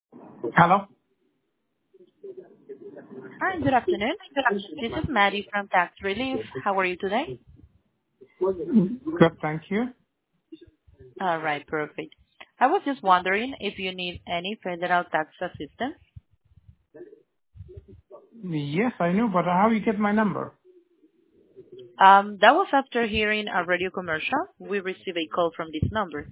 Hello? Hi, good afternoon. This is Maddie from Tax Relief. How are you today? Good, thank you. All right, perfect. I was just wondering if you need any federal tax assistance. Yes, I know, but how you get my number? That was after hearing a radio commercial. We received a call from this number,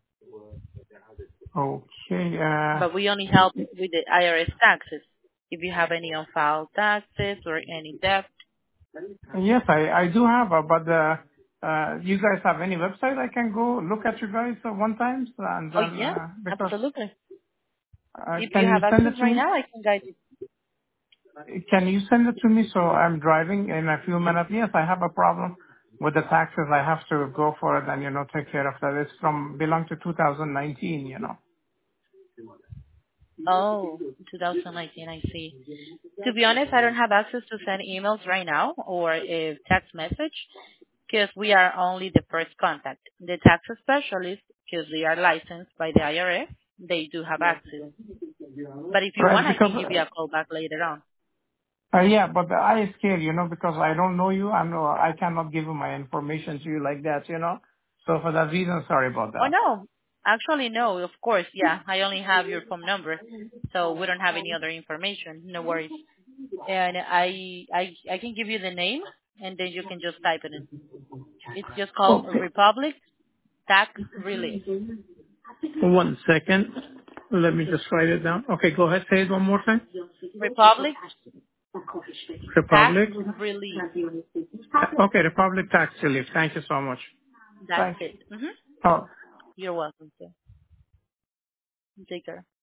Okay, but we only help with the IRS taxes. If you have any on-file taxes or any debt. yes, I do have, but you guys have any website I can go look at you guys one time? And Oh, then, yeah, because, absolutely. If you can you have send access it to right me? now, I can guide you. Can you send it to me so I'm driving in a few minutes? Yes, I have a problem with the taxes. I have to go for it and, take care of that. It's belong to 2019. Oh, 2019, I see. To be honest, I don't have access to send emails right now or a text message because we are only the first contact. The tax specialists, because they are licensed by the IRS, they do have access. But if you Right, want, I because can give you a call back later on. Yeah, but I is scared, because I don't know you. I cannot give you my information to you like that. So for that reason, sorry about Oh that. no, actually no, of course, yeah. I only have your phone number, so we don't have any other information. No worries. And I can give you the name, and then you can just type it in. It's just called Okay. Republic Tax Relief. One second. Let me just write it down. Okay, go ahead. Say it one more time. Republic Tax Republic. Relief. Okay, Republic Tax Relief. Thank you so much. That's Thank it. you. Oh, You're welcome, sir. Take care.